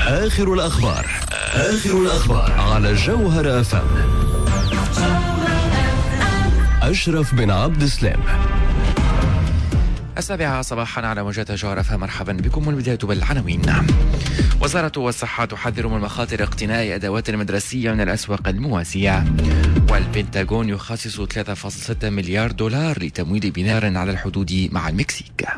آخر الأخبار على جوهر FM. أشرف بن عبد السلام. 7 صباحا على موجات جوهر FM. مرحبا بكم. والبداية بالعناوين. وزارة الصحة تحذر من مخاطر اقتناء أدوات مدرسية من الأسواق الموازية. والبنتاغون يخصص 3.6 مليار دولار لتمويل بناء على الحدود مع المكسيك.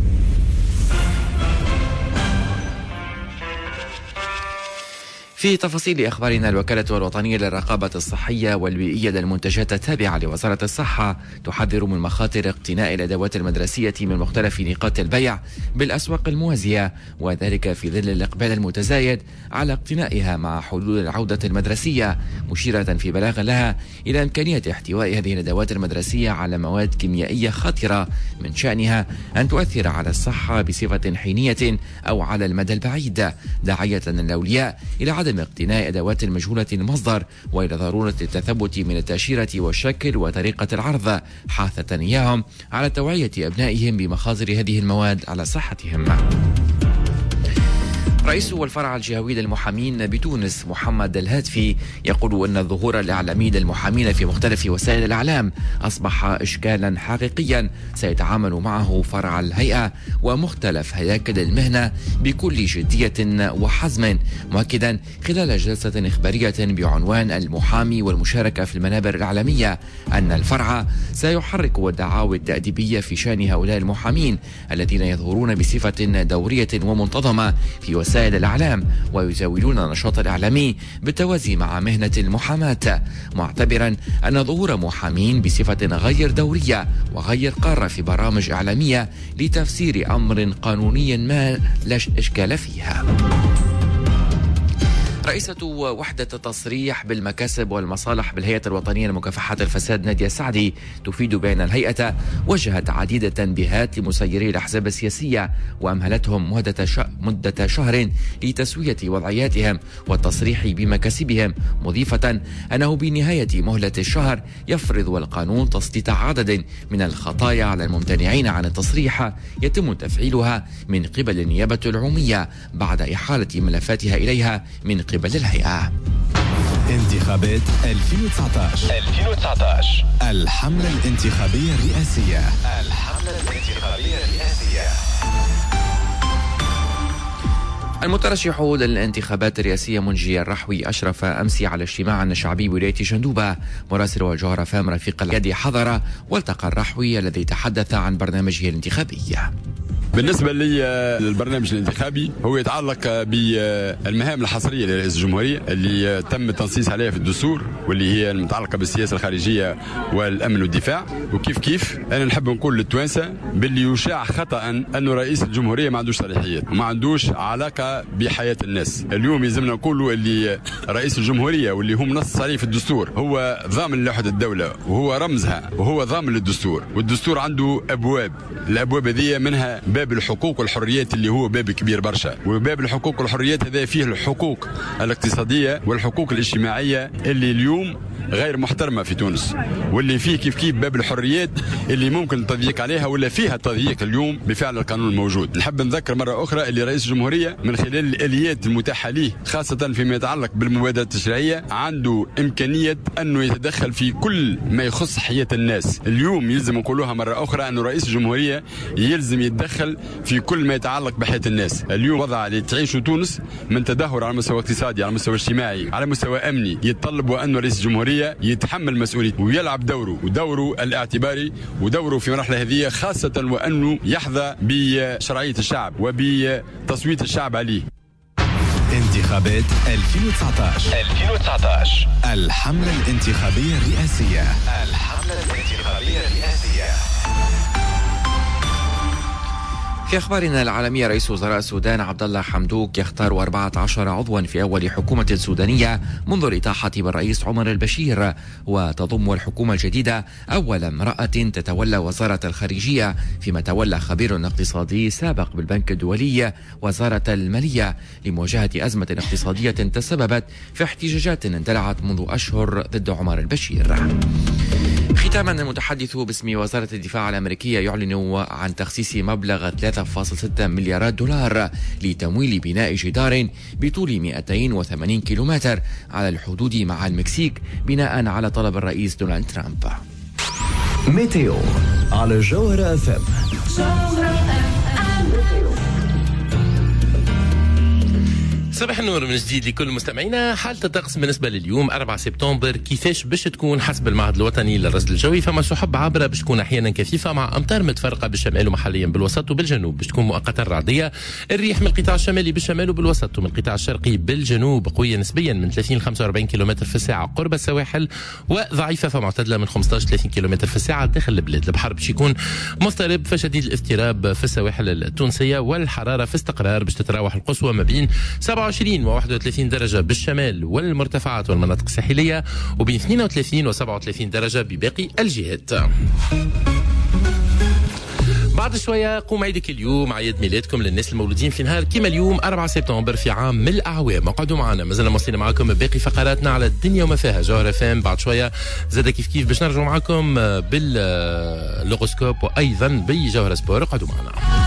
في تفاصيل أخبارنا، الوكالة الوطنية للرقابة الصحية والبيئية للمنتجات التابعة لوزارة الصحة تحذر من مخاطر اقتناء الأدوات المدرسية من مختلف نقاط البيع بالأسواق الموازية، وذلك في ظل الإقبال المتزايد على اقتنائها مع حلول العودة المدرسية، مشيرة في بلاغ لها إلى إمكانية احتواء هذه الأدوات المدرسية على مواد كيميائية خطرة من شأنها أن تؤثر على الصحة بصفة حينية أو على المدى البعيد، داعية الأولياء إلى عدم اقتناء أدوات مجهولة المصدر وإلى ضرورة التثبت من التأشيرة والشكل وطريقة العرض، حاثة إياهم على توعية أبنائهم بمخاطر هذه المواد على صحتهم. رئيس والفرع الجهوي للمحامين بتونس محمد الهاتفي يقول أن الظهور الإعلامي للمحامين في مختلف وسائل الإعلام أصبح إشكالا حقيقيا سيتعامل معه فرع الهيئة ومختلف هياكل المهنة بكل جدية وحزم، مؤكدا خلال جلسة إخبارية بعنوان المحامي والمشاركة في المنابر الإعلامية أن الفرع سيحرك الدعاوى التأديبية في شأن هؤلاء المحامين الذين يظهرون بصفة دورية ومنتظمة في وسائل الإعلام ويزاولون النشاط الإعلامي بالتوازي مع مهنة المحاماة، معتبرا أن ظهور محامين بصفة غير دورية وغير قارة في برامج إعلامية لتفسير أمر قانوني ما لا إشكال فيها. رئيسة وحدة التصريح بالمكاسب والمصالح بالهيئة الوطنية لمكافحة الفساد نادية سعدي تفيد بأن الهيئة وجهت عديد التنبيهات لمسيري الأحزاب السياسية وأمهلتهم مدة شهر لتسوية وضعياتهم والتصريح بمكاسبهم، مضيفة أنه بنهاية مهلة الشهر يفرض القانون تسليط عدد من الخطايا على الممتنعين عن التصريح يتم تفعيلها من قبل النيابة العمومية بعد إحالة ملفاتها إليها من قبل الهيئة. انتخابات 2019 الحملة الانتخابية الرئاسية. المترشح للانتخابات الرئاسية منجي الرحوي أشرف أمس على اجتماع شعبي بولاية جندوبة. مراسل وجوهر FM رفيق اليدي حضر والتقى الرحوي الذي تحدث عن برنامجه الانتخابي. بالنسبة لي البرنامج الانتخابي هو يتعلق بالمهام الحصرية لرئيس الجمهورية اللي تم التنصيص عليها في الدستور، واللي هي المتعلقة بالسياسة الخارجية والأمن والدفاع. وكيف أنا نحب نقول للتوانسة باللي يشاع خطأ أنه رئيس الجمهورية ما عندوش صلاحيات وما عندوش علاقة بحياة الناس. اليوم يلزمنا نقولوا اللي رئيس الجمهورية واللي هم نص عليه في الدستور هو ضامن لوحدة الدولة وهو رمزها وهو ضامن للدستور، والدستور عنده أبواب، الأبواب هذه منها باب الحقوق والحريات اللي هو باب كبير برشا، وباب الحقوق والحريات هذا فيه الحقوق الاقتصادية والحقوق الاجتماعية اللي اليوم غير محترمة في تونس، واللي فيه كيف باب الحريات اللي ممكن التضييق عليها ولا فيها التضييق اليوم بفعل القانون الموجود. نحب نذكر مرة أخرى اللي رئيس الجمهورية من خلال الآليات المتاحة له خاصة فيما يتعلق بالمبادرة التشريعية عنده إمكانية أنه يتدخل في كل ما يخص حياة الناس. اليوم يلزم نقولوها مرة أخرى أنه رئيس الجمهورية يلزم يتدخل في كل ما يتعلق بحياة الناس. اليوم وضع اللي تعيش تونس من تدهور على مستوى اقتصادي، على مستوى اجتماعي، على مستوى أمني، يتطلب أن رئيس الجمهورية يتحمل مسؤوليته ويلعب ودوره الاعتباري ودوره في مرحلة هذه، خاصة وأنه يحظى بشرعية الشعب وبتصويت الشعب عليه. انتخابات 2019 الحملة الانتخابية الرئاسية. في أخبارنا العالمية، رئيس وزراء السودان عبد الله حمدوك يختار 14 عضوا في أول حكومة سودانية منذ الإطاحة بالرئيس عمر البشير، وتضم الحكومة الجديدة أول امرأة تتولى وزارة الخارجية، فيما تولى خبير اقتصادي سابق بالبنك الدولي وزارة المالية لمواجهة أزمة اقتصادية تسببت في احتجاجات اندلعت منذ أشهر ضد عمر البشير. ختاما، المتحدث باسم وزارة الدفاع الأمريكية يعلن عن تخصيص مبلغ $3 3.6 مليارات دولار لتمويل بناء جدار بطول 280 كيلومتر على الحدود مع المكسيك بناء على طلب الرئيس دونالد ترامب. ميتيو على جوهرة FM. صباح النور من جديد لكل مستمعينا. حالة الطقس بالنسبة لليوم 4 سبتمبر كيفاش باش تكون حسب المعهد الوطني للرصد الجوي؟ فما سحب عابرة باش تكون أحيانا كثيفة مع أمطار متفرقة بالشمال ومحليا بالوسط وبالجنوب باش تكون مؤقتا رعدية. الريح من القطاع الشمالي بالشمال وبالوسط ومن القطاع الشرقي بالجنوب قوية نسبيا من 30 ل 45 كيلومتر في الساعة قرب السواحل، وضعيفة فمعتدلة من 15 ل 30 كيلومتر في الساعة داخل البلاد. البحر باش يكون مضطرب فشديد الاضطراب في السواحل التونسية، والحرارة في استقرار باش تتراوح القصوى ما بين 27 و 31 درجة بالشمال والمرتفعات والمناطق الساحلية، وبين 32 و 37 درجة بباقي الجهات. بعد شوية قوم عيدك اليوم، عيد ميلادكم للناس المولودين في نهار كما اليوم 4 سبتمبر في عام من الأعوام. اقعدوا معنا، مازلنا موصلين معكم باقي فقراتنا على الدنيا وما فيها جوهرة FM. بعد شوية زاد كيف باش نرجعوا معكم باللوغوسكوب وأيضا بجوهرة سبور. اقعدوا معنا.